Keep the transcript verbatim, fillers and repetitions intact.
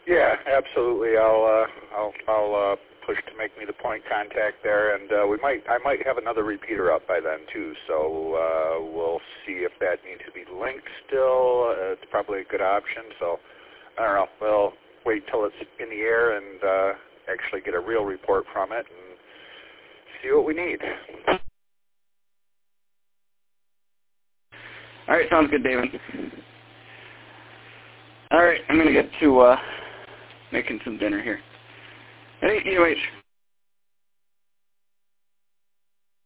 Yeah, absolutely. I'll uh, I'll I'll uh, push to make me the point contact there, and uh, we might I might have another repeater up by then too. So uh, we'll see if that needs to be linked still. Uh, it's probably a good option. So I don't know. We'll wait till it's in the air and uh, actually get a real report from it and see what we need. All right, sounds good, David. All right, I'm going to get to uh, making some dinner here. Hey, E O H.